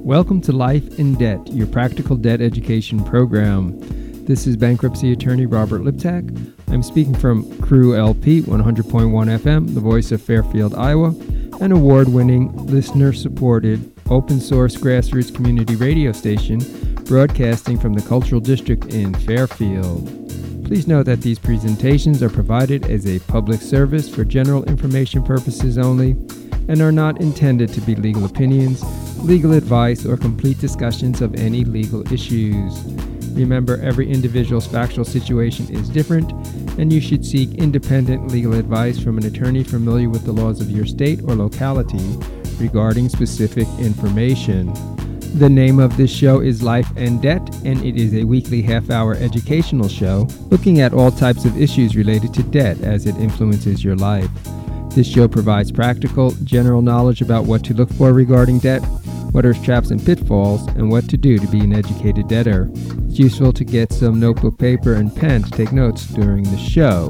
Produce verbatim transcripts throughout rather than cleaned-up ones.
Welcome to Life in Debt, your practical debt education program. This is bankruptcy attorney Robert Liptak. I'm speaking from Crew L P one hundred point one F M, the voice of Fairfield, Iowa, an award-winning, listener-supported, open-source grassroots community radio station broadcasting from the Cultural District in Fairfield. Please note that these presentations are provided as a public service for general information purposes only and are not intended to be legal opinions, legal advice, or complete discussions of any legal issues. Remember, every individual's factual situation is different, and you should seek independent legal advice from an attorney familiar with the laws of your state or locality regarding specific information. The name of this show is Life and Debt, and it is a weekly half-hour educational show looking at all types of issues related to debt as it influences your life. This show provides practical, general knowledge about what to look for regarding debt, what are traps and pitfalls, and what to do to be an educated debtor. It's useful to get some notebook, paper, and pen to take notes during the show.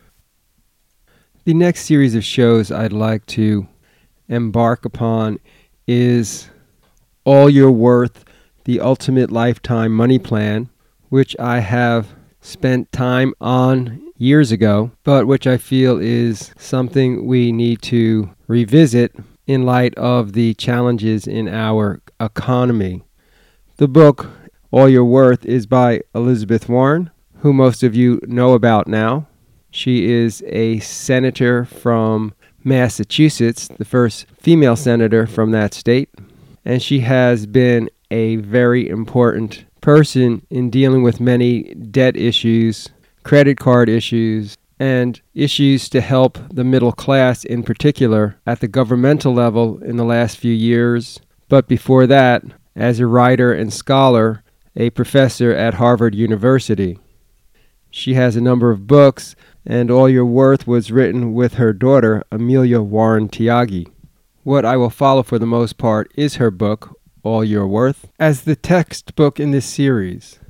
The next series of shows I'd like to embark upon is All You're Worth, the Ultimate Lifetime Money Plan, which I have spent time on years ago, but which I feel is something we need to revisit in light of the challenges in our economy. The book, All You're Worth, is by Elizabeth Warren, who most of you know about now. She is a senator from Massachusetts, the first female senator from that state, and she has been a very important person in dealing with many debt issues, credit card issues, and issues to help the middle class in particular at the governmental level in the last few years. But before that, as a writer and scholar, a professor at Harvard University. She has a number of books, and All You're Worth was written with her daughter, Amelia Warren Tyagi. What I will follow for the most part is her book, All You're Worth, as the textbook in this series.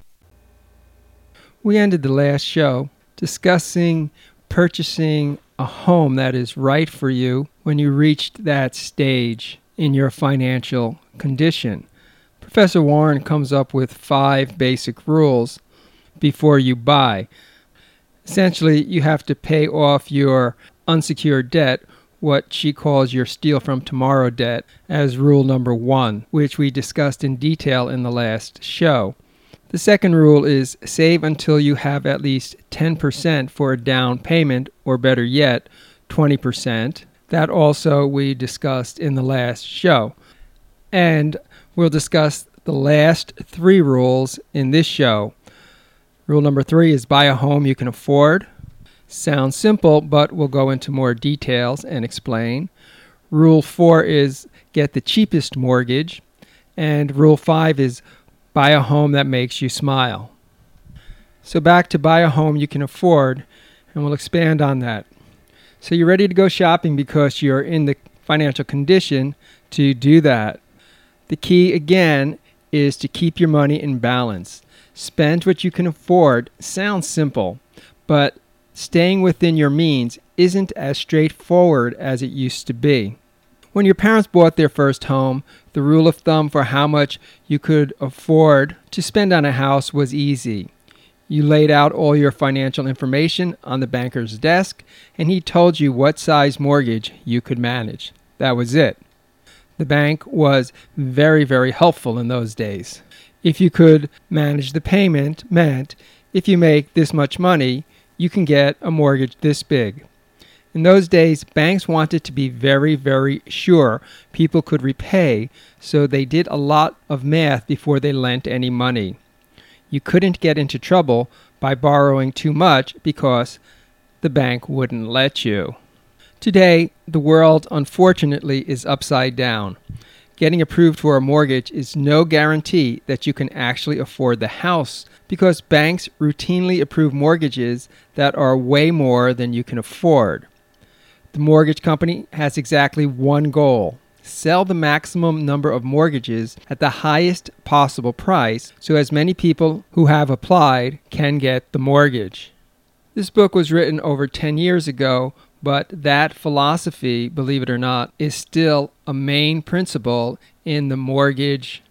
We ended the last show discussing purchasing a home that is right for you when you reached that stage in your financial condition. Professor Warren comes up with five basic rules before you buy. Essentially, you have to pay off your unsecured debt, what she calls your steal from tomorrow debt, as rule number one, which we discussed in detail in the last show. The second rule is save until you have at least ten percent for a down payment, or better yet, twenty percent. That also we discussed in the last show. And we'll discuss the last three rules in this show. Rule number three is buy a home you can afford. Sounds simple, but we'll go into more details and explain. Rule four is get the cheapest mortgage. And rule five is buy a home that makes you smile. So back to buy a home you can afford, and we'll expand on that. So you're ready to go shopping because you're in the financial condition to do that. The key, again, is to keep your money in balance. Spend what you can afford. Sounds simple, but staying within your means isn't as straightforward as it used to be. When your parents bought their first home, the rule of thumb for how much you could afford to spend on a house was easy. You laid out all your financial information on the banker's desk, and he told you what size mortgage you could manage. That was it. The bank was very, very helpful in those days. If you could manage the payment, meant if you make this much money, you can get a mortgage this big. In those days, banks wanted to be very, very sure people could repay, so they did a lot of math before they lent any money. You couldn't get into trouble by borrowing too much because the bank wouldn't let you. Today, the world, unfortunately, is upside down. Getting approved for a mortgage is no guarantee that you can actually afford the house because banks routinely approve mortgages that are way more than you can afford. The mortgage company has exactly one goal: sell the maximum number of mortgages at the highest possible price so as many people who have applied can get the mortgage. This book was written over ten years ago, but that philosophy, believe it or not, is still a main principle in the mortgage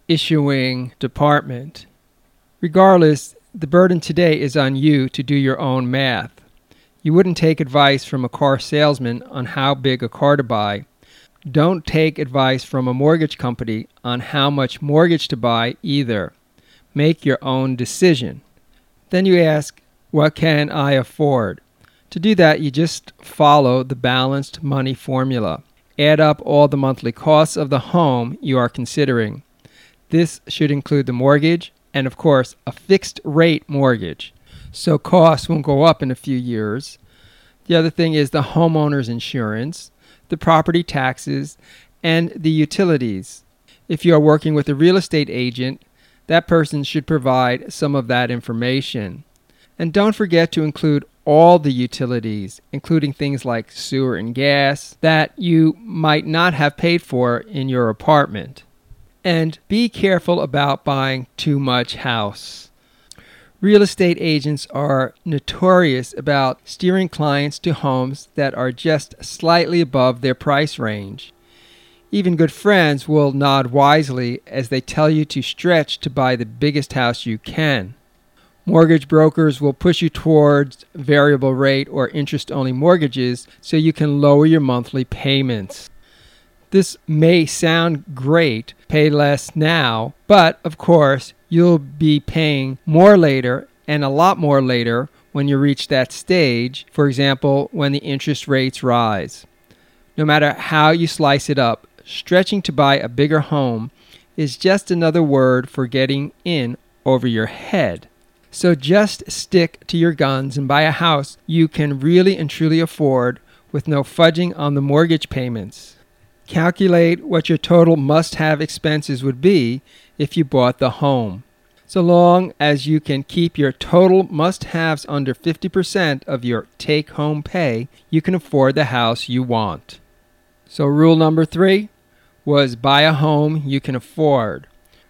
issuing department. Regardless, the burden today is on you to do your own math. You wouldn't take advice from a car salesman on how big a car to buy. Don't take advice from a mortgage company on how much mortgage to buy either. Make your own decision. Then you ask, what can I afford? To do that, you just follow the balanced money formula. Add up all the monthly costs of the home you are considering. This should include the mortgage and, of course, a fixed rate mortgage, so costs won't go up in a few years. The other thing is the homeowner's insurance, the property taxes, and the utilities. If you are working with a real estate agent, that person should provide some of that information. And don't forget to include all the utilities, including things like sewer and gas, that you might not have paid for in your apartment. And be careful about buying too much house. Real estate agents are notorious about steering clients to homes that are just slightly above their price range. Even good friends will nod wisely as they tell you to stretch to buy the biggest house you can. Mortgage brokers will push you towards variable rate or interest-only mortgages so you can lower your monthly payments. This may sound great, pay less now, but of course you'll be paying more later and a lot more later when you reach that stage, for example, when the interest rates rise. No matter how you slice it up, stretching to buy a bigger home is just another word for getting in over your head. So just stick to your guns and buy a house you can really and truly afford with no fudging on the mortgage payments. Calculate what your total must-have expenses would be if you bought the home. So long as you can keep your total must-haves under fifty percent of your take-home pay, you can afford the house you want. So rule number three was buy a home you can afford.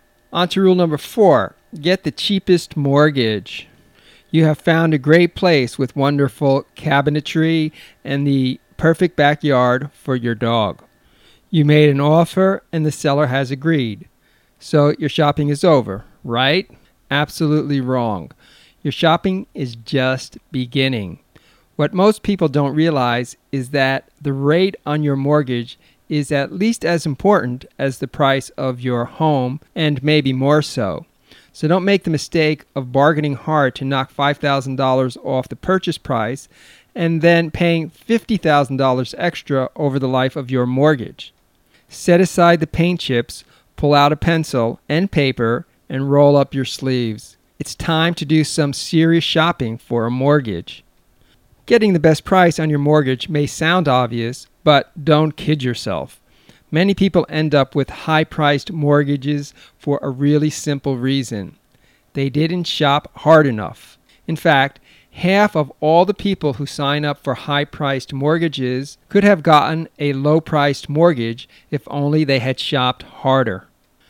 On to rule number four, get the cheapest mortgage. You have found a great place with wonderful cabinetry and the perfect backyard for your dog. You made an offer and the seller has agreed. So your shopping is over, right? Absolutely wrong. Your shopping is just beginning. What most people don't realize is that the rate on your mortgage is at least as important as the price of your home, and maybe more so. So don't make the mistake of bargaining hard to knock five thousand dollars off the purchase price and then paying fifty thousand dollars extra over the life of your mortgage. Set aside the paint chips, pull out a pencil and paper, and roll up your sleeves. It's time to do some serious shopping for a mortgage. Getting the best price on your mortgage may sound obvious, but don't kid yourself. Many people end up with high-priced mortgages for a really simple reason. They didn't shop hard enough. In fact, half of all the people who sign up for high-priced mortgages could have gotten a low-priced mortgage if only they had shopped harder.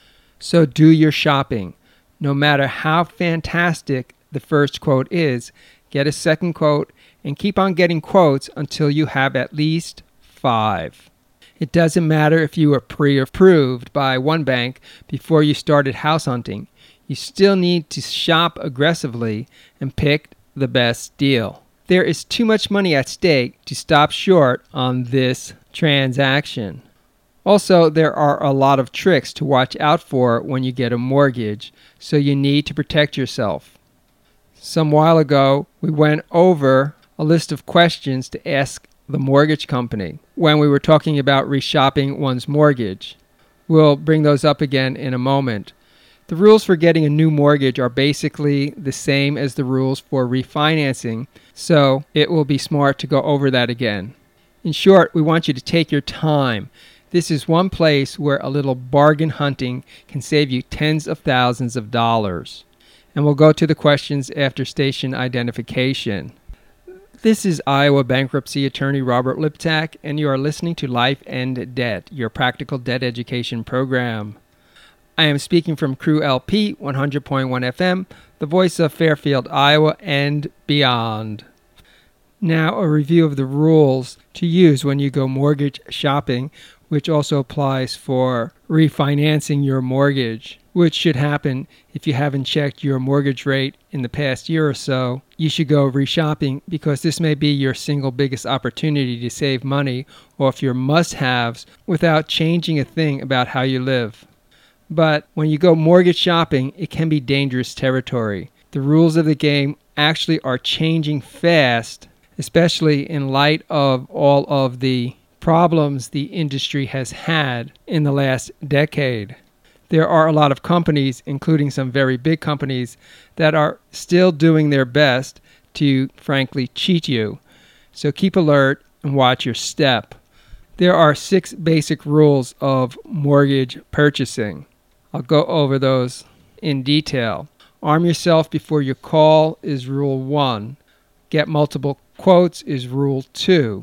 So do your shopping. No matter how fantastic the first quote is, get a second quote and keep on getting quotes until you have at least five. It doesn't matter if you were pre-approved by one bank before you started house hunting. You still need to shop aggressively and pick the best deal. There is too much money at stake to stop short on this transaction. Also, there are a lot of tricks to watch out for when you get a mortgage, so you need to protect yourself. Some while ago, we went over a list of questions to ask the mortgage company when we were talking about reshopping one's mortgage. We'll bring those up again in a moment. The rules for getting a new mortgage are basically the same as the rules for refinancing, so it will be smart to go over that again. In short, we want you to take your time. This is one place where a little bargain hunting can save you tens of thousands of dollars. And we'll go to the questions after station identification. This is Iowa bankruptcy attorney Robert Liptak, and you are listening to Life and Debt, your practical debt education program. I am speaking from Crew L P, one hundred point one F M, the voice of Fairfield, Iowa, and beyond. Now, a review of the rules to use when you go mortgage shopping which also applies for refinancing your mortgage, which should happen if you haven't checked your mortgage rate in the past year or so. You should go reshopping because this may be your single biggest opportunity to save money off your must-haves without changing a thing about how you live. But when you go mortgage shopping, it can be dangerous territory. The rules of the game actually are changing fast, especially in light of all of the problems the industry has had in the last decade. There are a lot of companies, including some very big companies, that are still doing their best to, frankly, cheat you. So keep alert and watch your step. There are six basic rules of mortgage purchasing. I'll go over those in detail. Arm yourself before you call is rule one. Get multiple quotes is rule two.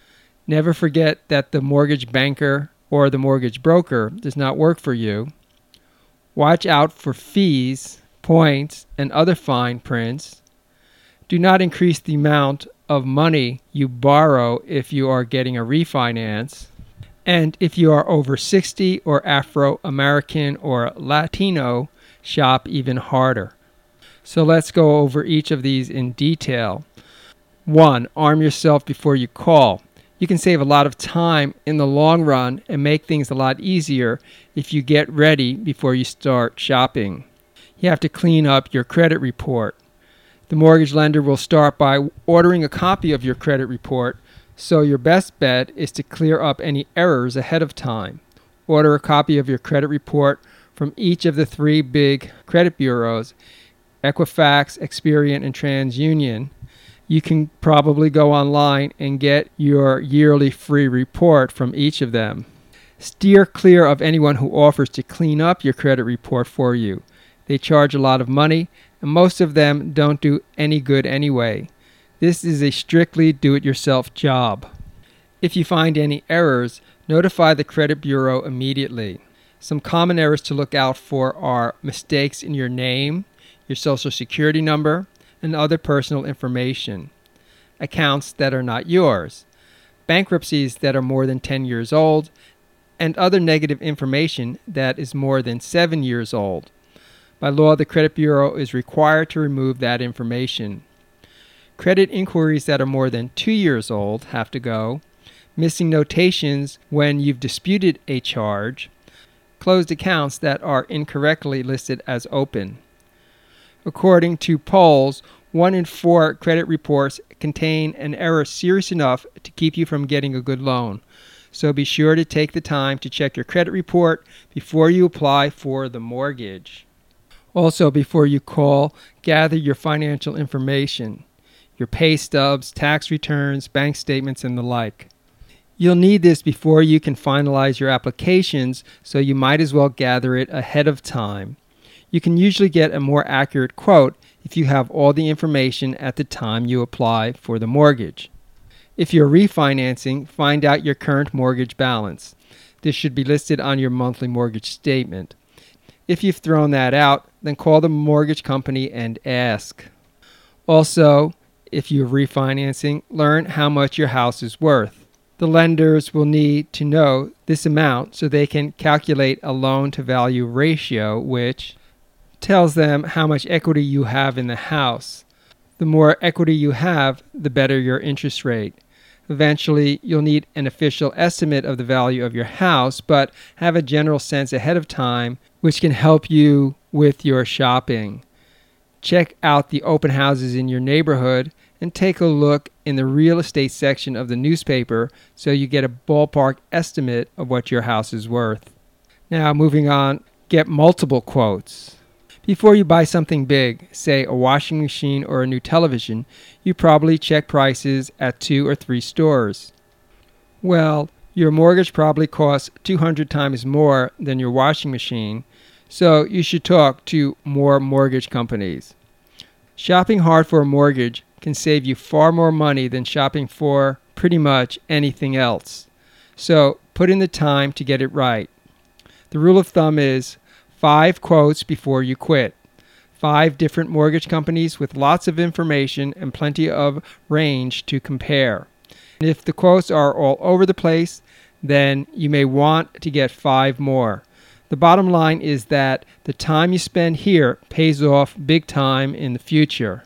Never forget that the mortgage banker or the mortgage broker does not work for you. Watch out for fees, points, and other fine prints. Do not increase the amount of money you borrow if you are getting a refinance. And if you are over sixty or Afro-American or Latino, shop even harder. So let's go over each of these in detail. One, arm yourself before you call. You can save a lot of time in the long run and make things a lot easier if you get ready before you start shopping. You have to clean up your credit report. The mortgage lender will start by ordering a copy of your credit report, so your best bet is to clear up any errors ahead of time. Order a copy of your credit report from each of the three big credit bureaus, Equifax, Experian, and TransUnion. You can probably go online and get your yearly free report from each of them. Steer clear of anyone who offers to clean up your credit report for you. They charge a lot of money, and most of them don't do any good anyway. This is a strictly do-it-yourself job. If you find any errors, notify the credit bureau immediately. Some common errors to look out for are mistakes in your name, your social security number, and other personal information, accounts that are not yours, bankruptcies that are more than ten years old, and other negative information that is more than seven years old. By law, the credit bureau is required to remove that information. Credit inquiries that are more than two years old have to go, missing notations when you've disputed a charge, closed accounts that are incorrectly listed as open. According to polls, one in four credit reports contain an error serious enough to keep you from getting a good loan. So be sure to take the time to check your credit report before you apply for the mortgage. Also, before you call, gather your financial information, your pay stubs, tax returns, bank statements, and the like. You'll need this before you can finalize your applications, so you might as well gather it ahead of time. You can usually get a more accurate quote if you have all the information at the time you apply for the mortgage. If you're refinancing, find out your current mortgage balance. This should be listed on your monthly mortgage statement. If you've thrown that out, then call the mortgage company and ask. Also, if you're refinancing, learn how much your house is worth. The lenders will need to know this amount so they can calculate a loan-to-value ratio, which tells them how much equity you have in the house. The more equity you have, the better your interest rate. Eventually, you'll need an official estimate of the value of your house, but have a general sense ahead of time, which can help you with your shopping. Check out the open houses in your neighborhood and take a look in the real estate section of the newspaper so you get a ballpark estimate of what your house is worth. Now, moving on, get multiple quotes. Before you buy something big, say a washing machine or a new television, you probably check prices at two or three stores. Well, your mortgage probably costs two hundred times more than your washing machine, so you should talk to more mortgage companies. Shopping hard for a mortgage can save you far more money than shopping for pretty much anything else. So put in the time to get it right. The rule of thumb is five quotes before you quit. Five different mortgage companies with lots of information and plenty of range to compare. And if the quotes are all over the place, then you may want to get five more. The bottom line is that the time you spend here pays off big time in the future.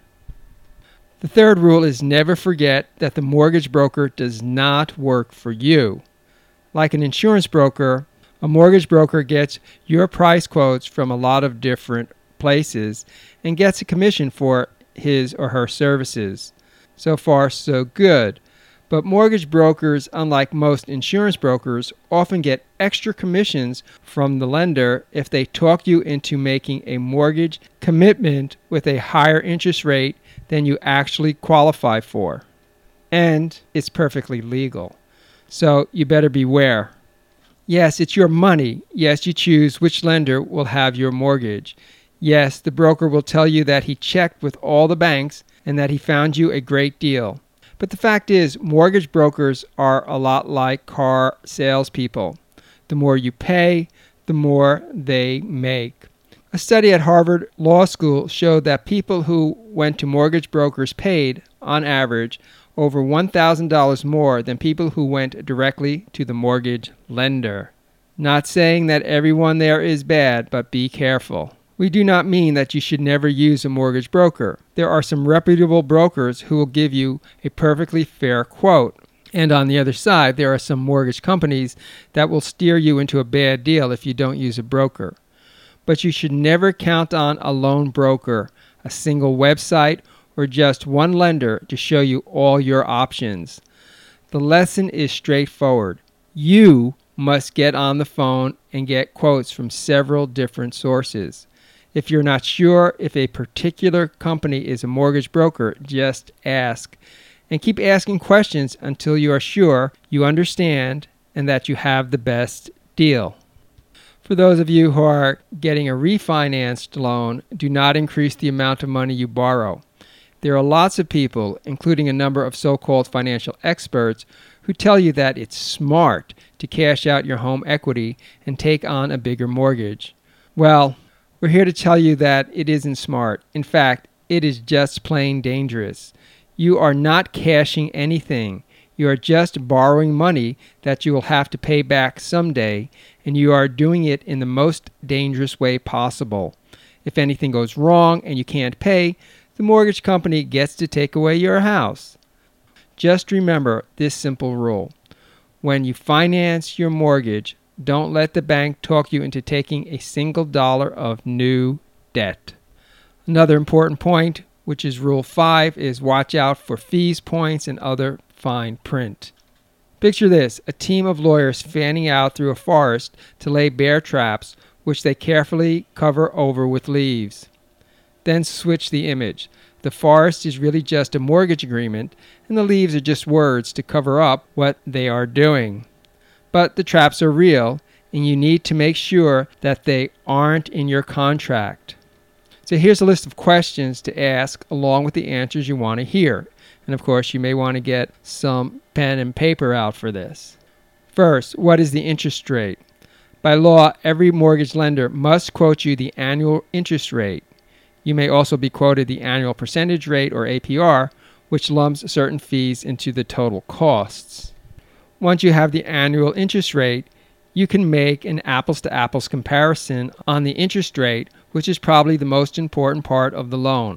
The third rule is never forget that the mortgage broker does not work for you. Like an insurance broker, a mortgage broker gets your price quotes from a lot of different places and gets a commission for his or her services. So far, so good. But mortgage brokers, unlike most insurance brokers, often get extra commissions from the lender if they talk you into making a mortgage commitment with a higher interest rate than you actually qualify for. And it's perfectly legal. So you better beware. Yes, it's your money. Yes, you choose which lender will have your mortgage. Yes, the broker will tell you that he checked with all the banks and that he found you a great deal. But the fact is, mortgage brokers are a lot like car salespeople. The more you pay, the more they make. A study at Harvard Law School showed that people who went to mortgage brokers paid, on average, over one thousand dollars more than people who went directly to the mortgage lender. Not saying that everyone there is bad, but be careful. We do not mean that you should never use a mortgage broker. There are some reputable brokers who will give you a perfectly fair quote. And on the other side, there are some mortgage companies that will steer you into a bad deal if you don't use a broker. But you should never count on a lone broker, a single website, or just one lender to show you all your options. The lesson is straightforward. You must get on the phone and get quotes from several different sources. If you're not sure if a particular company is a mortgage broker, just ask. And keep asking questions until you are sure you understand and that you have the best deal. For those of you who are getting a refinanced loan, do not increase the amount of money you borrow. There are lots of people, including a number of so-called financial experts, who tell you that it's smart to cash out your home equity and take on a bigger mortgage. Well, we're here to tell you that it isn't smart. In fact, it is just plain dangerous. You are not cashing anything. You are just borrowing money that you will have to pay back someday, and you are doing it in the most dangerous way possible. If anything goes wrong and you can't pay, the mortgage company gets to take away your house. Just remember this simple rule. When you finance your mortgage, don't let the bank talk you into taking a single dollar of new debt. Another important point, which is Rule five, is watch out for fees, points, and other fine print. Picture this, a team of lawyers fanning out through a forest to lay bear traps, which they carefully cover over with leaves. Then switch the image. The forest is really just a mortgage agreement, and the leaves are just words to cover up what they are doing. But the traps are real, and you need to make sure that they aren't in your contract. So here's a list of questions to ask along with the answers you want to hear. And of course, you may want to get some pen and paper out for this. First, what is the interest rate? By law, every mortgage lender must quote you the annual interest rate. You may also be quoted the annual percentage rate, or A P R, which lumps certain fees into the total costs. Once you have the annual interest rate, you can make an apples-to-apples comparison on the interest rate, which is probably the most important part of the loan.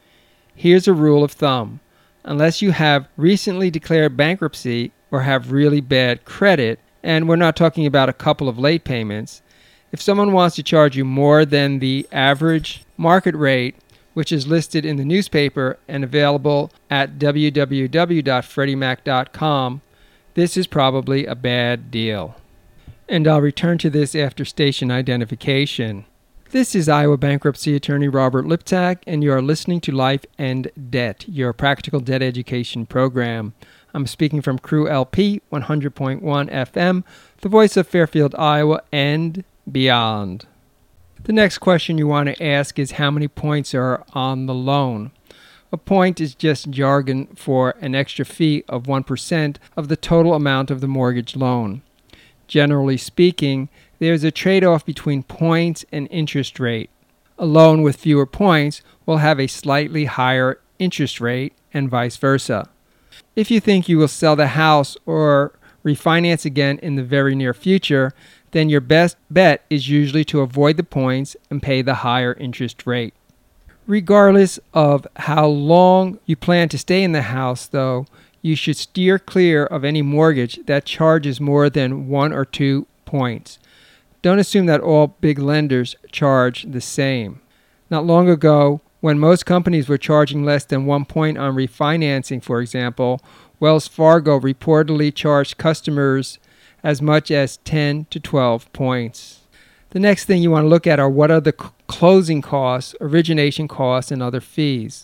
Here's a rule of thumb. Unless you have recently declared bankruptcy or have really bad credit, and we're not talking about a couple of late payments, if someone wants to charge you more than the average market rate, which is listed in the newspaper and available at w w w dot freddie mac dot com, this is probably a bad deal. And I'll return to this after station identification. This is Iowa bankruptcy attorney Robert Liptak, and you are listening to Life and Debt, your practical debt education program. I'm speaking from Crew L P one hundred point one F M, the voice of Fairfield, Iowa, and beyond. The next question you want to ask is how many points are on the loan. A point is just jargon for an extra fee of one percent of the total amount of the mortgage loan. Generally speaking, there's a trade-off between points and interest rate. A loan with fewer points will have a slightly higher interest rate and vice versa. If you think you will sell the house or refinance again in the very near future, then your best bet is usually to avoid the points and pay the higher interest rate. Regardless of how long you plan to stay in the house, though, you should steer clear of any mortgage that charges more than one or two points. Don't assume that all big lenders charge the same. Not long ago, when most companies were charging less than one point on refinancing, for example, Wells Fargo reportedly charged customers as much as ten to twelve points. The next thing you want to look at are what are the c- closing costs, origination costs, and other fees.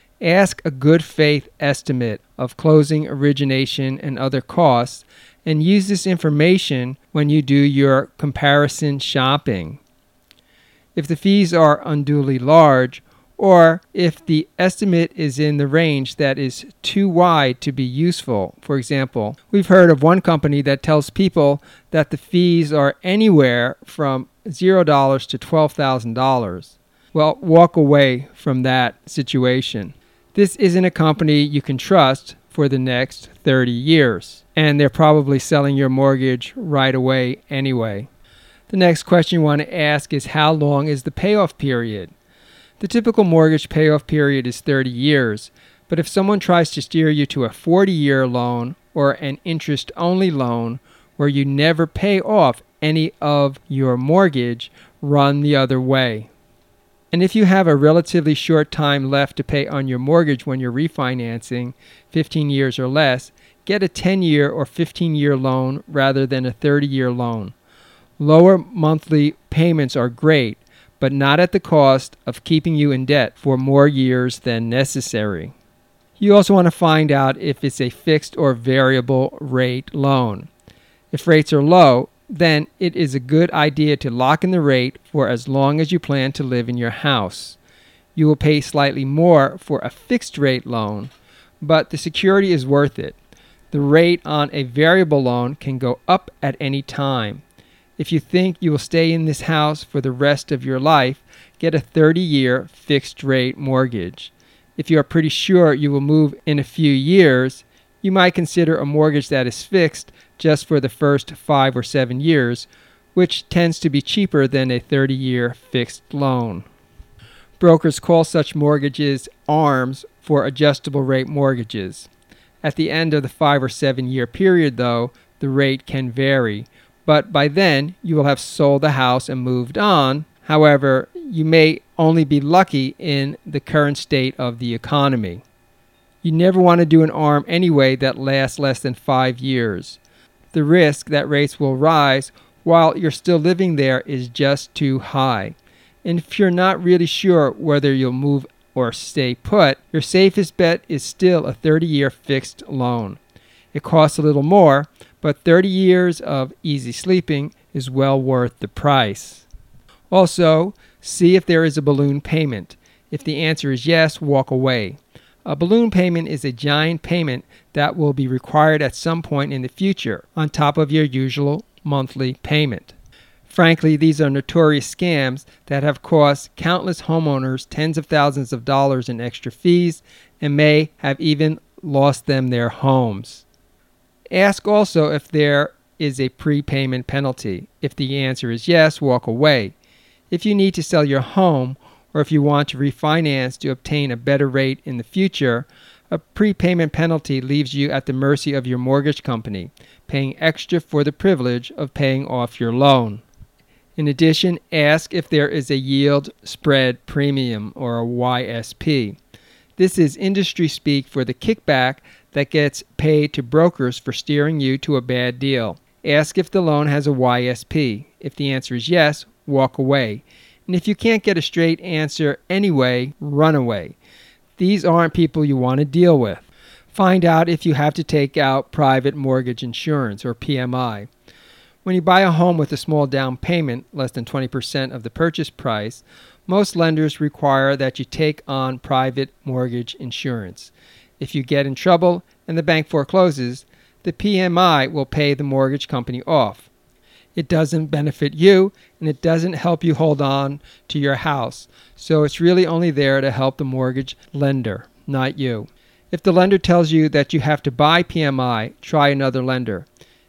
Ask a good faith estimate of closing, origination, and other costs, and use this information when you do your comparison shopping. If the fees are unduly large, or if the estimate is in the range that is too wide to be useful. For example, we've heard of one company that tells people that the fees are anywhere from zero dollars to twelve thousand dollars. Well, walk away from that situation. This isn't a company you can trust for the next thirty years, and they're probably selling your mortgage right away anyway. The next question you want to ask is, how long is the payoff period? The typical mortgage payoff period is thirty years, but if someone tries to steer you to a forty-year loan or an interest-only loan where you never pay off any of your mortgage, run the other way. And if you have a relatively short time left to pay on your mortgage when you're refinancing, fifteen years or less, get a ten-year or fifteen-year loan rather than a thirty-year loan. Lower monthly payments are great, but not at the cost of keeping you in debt for more years than necessary. You also want to find out if it's a fixed or variable rate loan. If rates are low, then it is a good idea to lock in the rate for as long as you plan to live in your house. You will pay slightly more for a fixed rate loan, but the security is worth it. The rate on a variable loan can go up at any time. If you think you will stay in this house for the rest of your life, get a thirty-year fixed-rate mortgage. If you are pretty sure you will move in a few years, you might consider a mortgage that is fixed just for the first five or seven years, which tends to be cheaper than a thirty-year fixed loan. Brokers call such mortgages ARMs for adjustable-rate mortgages. At the end of the five or seven-year period, though, the rate can vary. But by then, you will have sold the house and moved on. However, you may only be lucky in the current state of the economy. You never want to do an ARM anyway that lasts less than five years. The risk that rates will rise while you're still living there is just too high. And if you're not really sure whether you'll move or stay put, your safest bet is still a thirty-year fixed loan. It costs a little more, but thirty years of easy sleeping is well worth the price. Also, see if there is a balloon payment. If the answer is yes, walk away. A balloon payment is a giant payment that will be required at some point in the future, on top of your usual monthly payment. Frankly, these are notorious scams that have cost countless homeowners tens of thousands of dollars in extra fees and may have even lost them their homes. Ask also if there is a prepayment penalty. If the answer is yes, walk away. If you need to sell your home, or if you want to refinance to obtain a better rate in the future, a prepayment penalty leaves you at the mercy of your mortgage company, paying extra for the privilege of paying off your loan. In addition, ask if there is a yield spread premium, or a Y S P. This is industry speak for the kickback that gets paid to brokers for steering you to a bad deal. Ask if the loan has a Y S P. If the answer is yes, walk away. And if you can't get a straight answer anyway, run away. These aren't people you want to deal with. Find out if you have to take out private mortgage insurance, or P M I. When you buy a home with a small down payment, less than twenty percent of the purchase price, most lenders require that you take on private mortgage insurance. If you get in trouble and the bank forecloses, the P M I will pay the mortgage company off. It doesn't benefit you, and it doesn't help you hold on to your house, so it's really only there to help the mortgage lender, not you. If the lender tells you that you have to buy P M I, try another lender.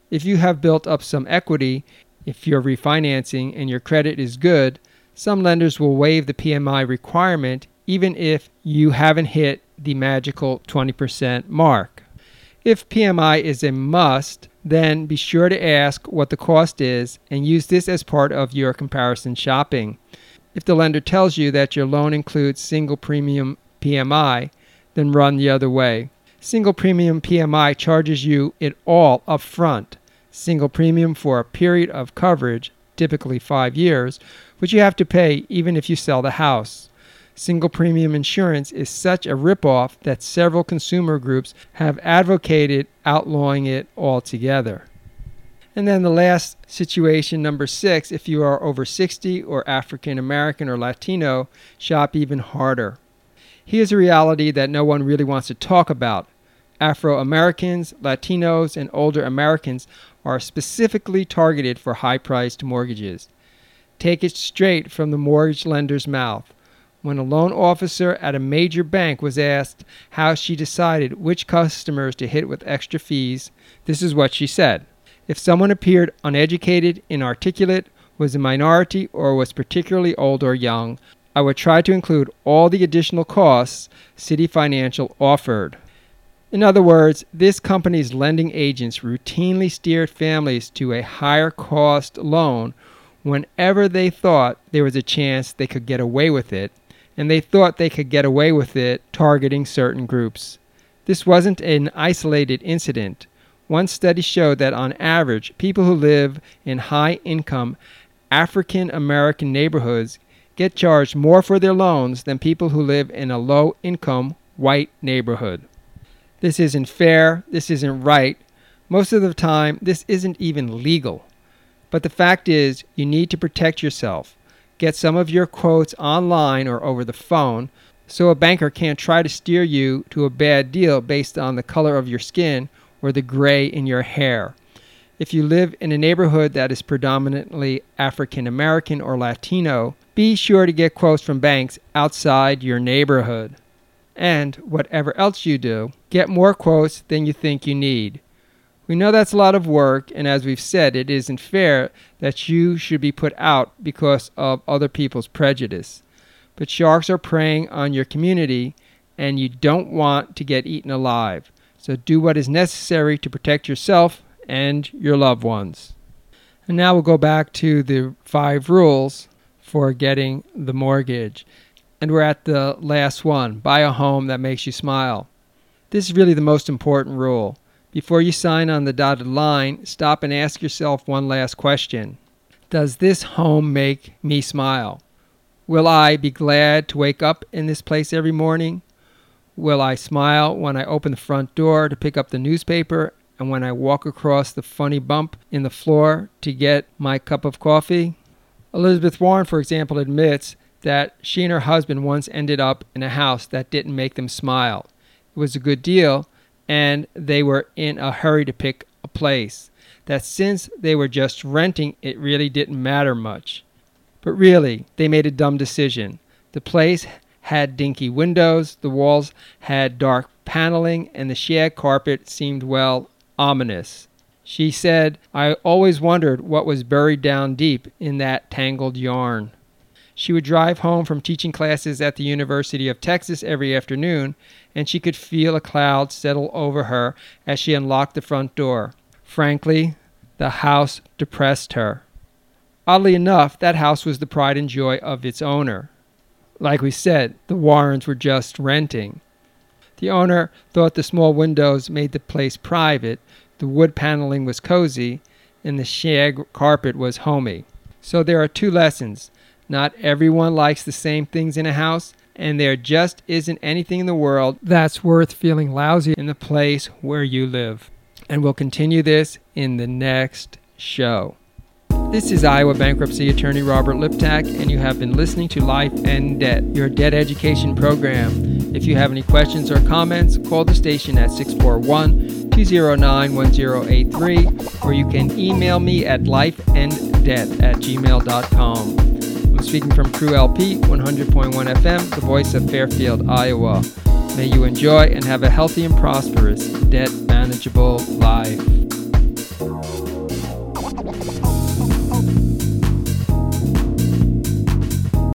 If you have built up some equity, if you're refinancing and your credit is good, some lenders will waive the P M I requirement even if you haven't hit the magical twenty percent mark. If P M I is a must, then be sure to ask what the cost is and use this as part of your comparison shopping. If the lender tells you that your loan includes single premium P M I, then run the other way. Single premium P M I charges you it all up front. Single premium for a period of coverage, typically five years, which you have to pay even if you sell the house. Single premium insurance is such a ripoff that several consumer groups have advocated outlawing it altogether. And then the last situation, number six, if you are over sixty or African American or Latino, shop even harder. Here's a reality that no one really wants to talk about. Afro-Americans, Latinos, and older Americans are specifically targeted for high-priced mortgages. Take it straight from the mortgage lender's mouth. When a loan officer at a major bank was asked how she decided which customers to hit with extra fees, this is what she said. If someone appeared uneducated, inarticulate, was a minority, or was particularly old or young, I would try to include all the additional costs Citi Financial offered. In other words, this company's lending agents routinely steered families to a higher cost loan whenever they thought there was a chance they could get away with it, and they thought they could get away with it targeting certain groups. This wasn't an isolated incident. One study showed that on average, people who live in high-income African American neighborhoods get charged more for their loans than people who live in a low-income white neighborhood. This isn't fair. This isn't right. Most of the time, this isn't even legal. But the fact is, you need to protect yourself. Get some of your quotes online or over the phone so a banker can't try to steer you to a bad deal based on the color of your skin or the gray in your hair. If you live in a neighborhood that is predominantly African American or Latino, be sure to get quotes from banks outside your neighborhood. And whatever else you do, get more quotes than you think you need. We know that's a lot of work, and as we've said, it isn't fair that you should be put out because of other people's prejudice. But sharks are preying on your community, and you don't want to get eaten alive. So do what is necessary to protect yourself and your loved ones. And now we'll go back to the five rules for getting the mortgage. And we're at the last one. Buy a home that makes you smile. This is really the most important rule. Before you sign on the dotted line, stop and ask yourself one last question. Does this home make me smile? Will I be glad to wake up in this place every morning? Will I smile when I open the front door to pick up the newspaper and when I walk across the funny bump in the floor to get my cup of coffee? Elizabeth Warren, for example, admits that she and her husband once ended up in a house that didn't make them smile. It was a good deal, and they were in a hurry to pick a place. That since they were just renting, it really didn't matter much. But really, they made a dumb decision. The place had dinky windows, the walls had dark paneling, and the shag carpet seemed, well, ominous. She said, "I always wondered what was buried down deep in that tangled yarn." She would drive home from teaching classes at the University of Texas every afternoon, and she could feel a cloud settle over her as she unlocked the front door. Frankly, the house depressed her. Oddly enough, that house was the pride and joy of its owner. Like we said, the Warrens were just renting. The owner thought the small windows made the place private, the wood paneling was cozy, and the shag carpet was homey. So there are two lessons. Not everyone likes the same things in a house, and there just isn't anything in the world that's worth feeling lousy in the place where you live. And we'll continue this in the next show. This is Iowa bankruptcy attorney Robert Liptak, and you have been listening to Life and Debt, your debt education program. If you have any questions or comments, call the station at six four one, two zero nine, one zero eight three, or you can email me at lifeanddebt at gmail dot com. I'm speaking from Crew L P, one hundred point one F M, the voice of Fairfield, Iowa. May you enjoy and have a healthy and prosperous, debt manageable life.